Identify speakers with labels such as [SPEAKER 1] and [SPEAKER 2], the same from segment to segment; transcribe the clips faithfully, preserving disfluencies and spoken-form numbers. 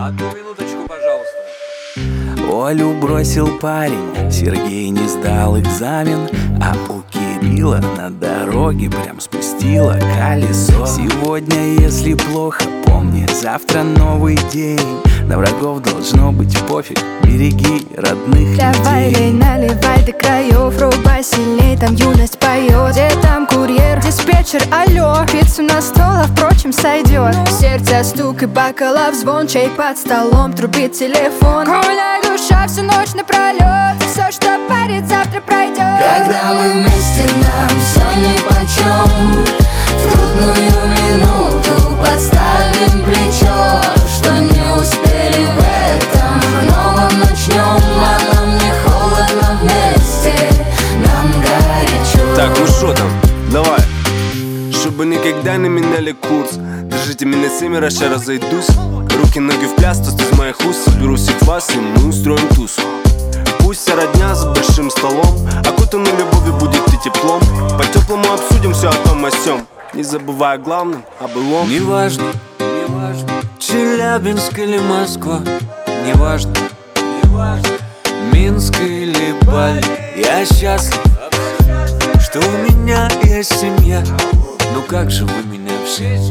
[SPEAKER 1] Одну минуточку, пожалуйста.
[SPEAKER 2] Олю бросил парень, Сергей не сдал экзамен, а у Кирилла на дороге прям спустило колесо. Сегодня, если плохо, помни, завтра новый день. На врагов должно быть пофиг, береги родных
[SPEAKER 3] Давай,
[SPEAKER 2] людей.
[SPEAKER 3] лей, наливай до краев, врубай сильней, там юность поет. Где там курьер, диспетчер, алло, пиццу на стол, а впрочем сойдет. Сердце стук и бокалов звон, чай под столом, трубит телефон. Гуляй, душа, всю ночь напролет, все, что парит, завтра пройдет.
[SPEAKER 4] Когда мы вместе, нам все нипочем. В трудную минуту подставим плечо, что не успели в этом новом начнем. А нам не холодно вместе, нам горячо.
[SPEAKER 5] Так, ну шо там, давай. Чтобы никогда не меняли курс, держите меня семеро, ща разойдусь. Руки, ноги в пляс, тост из моих уст. Соберу всех вас, и мы устроим тусу. Пусть вся родня за большим столом окутана любовью будет и теплом. По-теплому обсудим все о том о сём, не забывая о главном, о былом.
[SPEAKER 1] Неважно, неважно, Челябинск или Москва, неважно, неважно, Минск или Бали. Я счастлив, что у меня есть семья. Ну как же вы меня все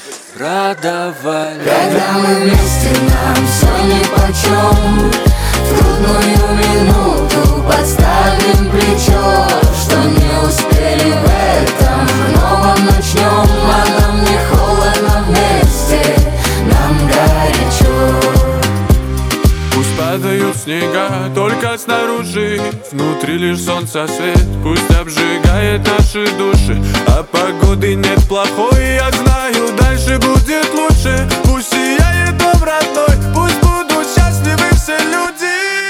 [SPEAKER 1] радовали.
[SPEAKER 4] Когда мы вместе, нам все нипочем. В трудную минуту подставим плечо, что не успели в этом новом начнем. А нам не холодно вместе, нам горячо.
[SPEAKER 6] Пусть падают снега только снаружи, внутри лишь солнце свет. Пусть обжигает наши души, а погоды нет плохой. Я знаю, дальше будет лучше. Пусть сияет дом родной, пусть будут счастливы все люди.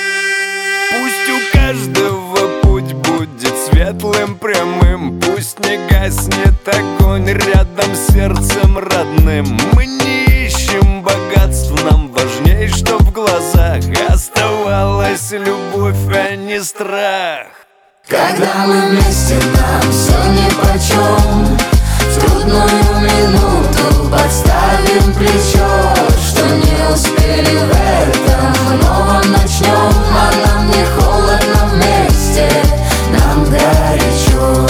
[SPEAKER 5] Пусть у каждого путь будет светлым, прямым. Пусть не гаснет огонь рядом с сердцем родным. Мы не ищем богатств, нам важней, чтоб в глазах оставалась любовь, а не страх.
[SPEAKER 4] Когда мы вместе, нам все нипочем. В трудную минуту подставим плечо, что не успели в этом новом начнем. А нам не холодно вместе, нам горячо.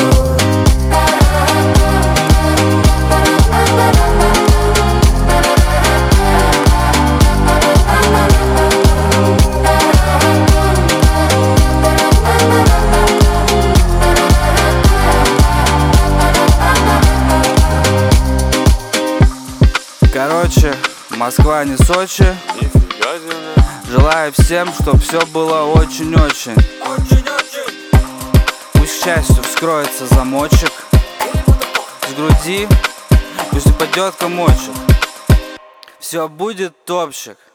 [SPEAKER 2] Короче, Москва не Сочи. Желаю всем, чтоб все было очень-очень. Пусть к счастью вскроется замочек. С груди пусть упадет комочек. Все будет топчик.